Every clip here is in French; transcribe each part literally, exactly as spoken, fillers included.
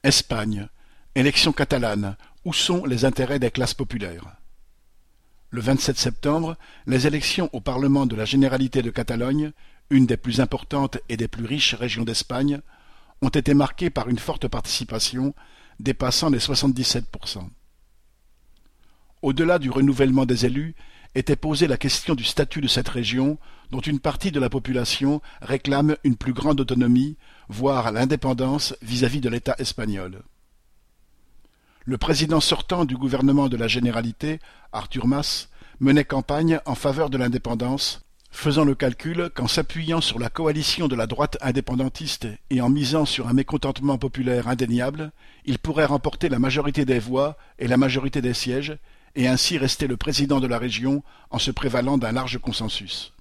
Espagne. Élections catalanes. Où sont les intérêts des classes populaires? Le vingt-sept septembre, les élections au Parlement de la Généralité de Catalogne, une des plus importantes et des plus riches régions d'Espagne, ont été marquées par une forte participation, dépassant les soixante-dix-sept pour cent. Au-delà du renouvellement des élus, était posée la question du statut de cette région, dont une partie de la population réclame une plus grande autonomie, voire l'indépendance vis-à-vis de l'État espagnol. Le président sortant du gouvernement de la Généralité, Artur Mas, menait campagne en faveur de l'indépendance, faisant le calcul qu'en s'appuyant sur la coalition de la droite indépendantiste et en misant sur un mécontentement populaire indéniable, il pourrait remporter la majorité des voix et la majorité des sièges, et ainsi rester le président de la région en se prévalant d'un large consensus.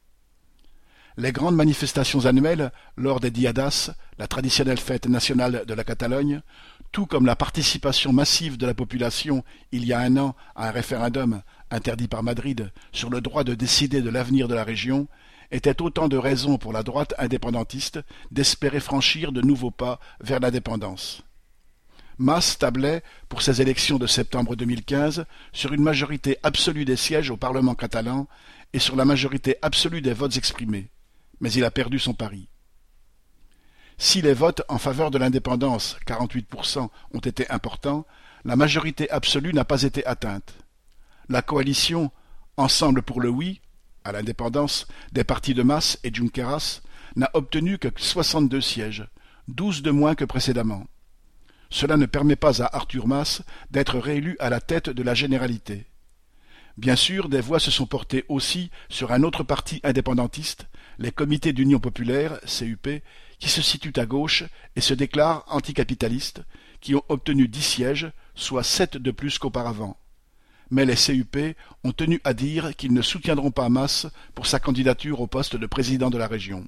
Les grandes manifestations annuelles, lors des Diadas, la traditionnelle fête nationale de la Catalogne, tout comme la participation massive de la population il y a un an à un référendum interdit par Madrid sur le droit de décider de l'avenir de la région, étaient autant de raisons pour la droite indépendantiste d'espérer franchir de nouveaux pas vers l'indépendance. Mas tablait, pour ces élections de septembre deux mille quinze, sur une majorité absolue des sièges au Parlement catalan et sur la majorité absolue des votes exprimés, mais il a perdu son pari. Si les votes en faveur de l'indépendance, quarante-huit pour cent, ont été importants, la majorité absolue n'a pas été atteinte. La coalition « Ensemble pour le oui » à l'indépendance des partis de Mas et Junqueras n'a obtenu que soixante-deux sièges, douze de moins que précédemment. Cela ne permet pas à Artur Mas d'être réélu à la tête de la Généralité. Bien sûr, des voix se sont portées aussi sur un autre parti indépendantiste, les Comités d'Union Populaire, C U P, qui se situent à gauche et se déclarent anticapitalistes, qui ont obtenu dix sièges, soit sept de plus qu'auparavant. Mais les C U P ont tenu à dire qu'ils ne soutiendront pas Mas pour sa candidature au poste de président de la région.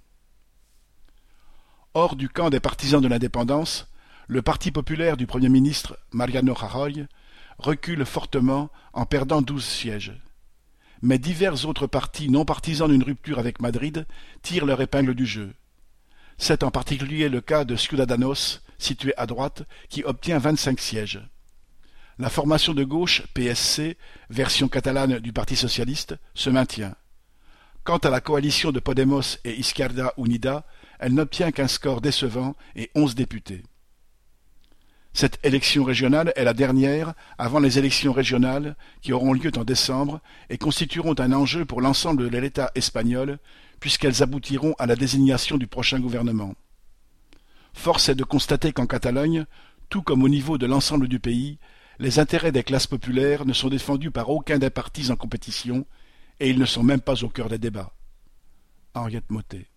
Hors du camp des partisans de l'indépendance, le Parti populaire du Premier ministre, Mariano Rajoy, recule fortement en perdant douze sièges. Mais divers autres partis non partisans d'une rupture avec Madrid tirent leur épingle du jeu. C'est en particulier le cas de Ciudadanos, situé à droite, qui obtient vingt-cinq sièges. La formation de gauche, P S C, version catalane du Parti socialiste, se maintient. Quant à la coalition de Podemos et Izquierda Unida, elle n'obtient qu'un score décevant et onze députés. Cette élection régionale est la dernière avant les élections régionales qui auront lieu en décembre et constitueront un enjeu pour l'ensemble de l'État espagnol puisqu'elles aboutiront à la désignation du prochain gouvernement. Force est de constater qu'en Catalogne, tout comme au niveau de l'ensemble du pays, les intérêts des classes populaires ne sont défendus par aucun des partis en compétition et ils ne sont même pas au cœur des débats. Henriette Mottet.